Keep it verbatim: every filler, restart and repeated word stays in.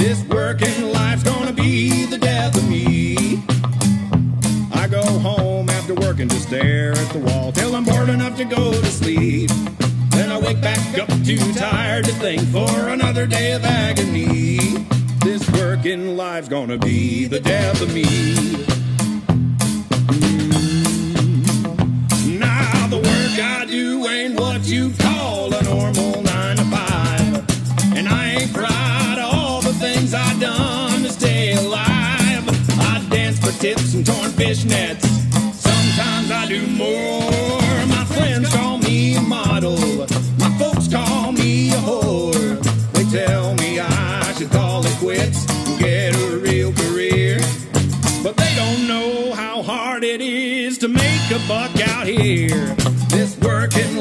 This working life's gonna be the death of me. I go home after work and just stare at the wall till I'm bored enough to go to sleep. Then I wake back up too tired to think for another day of agony. This working life's gonna be the death of me. Mm. Now the work I do ain't what you call a normal nine to five, and I ain't proud of all the things I done to stay alive. I dance for tips and torn fishnets. Sometimes I do more. My friends call me a model. My folks call me a whore. They tell me I should call it quits and get a real career. But they don't know how hard it is to make a buck out here. This working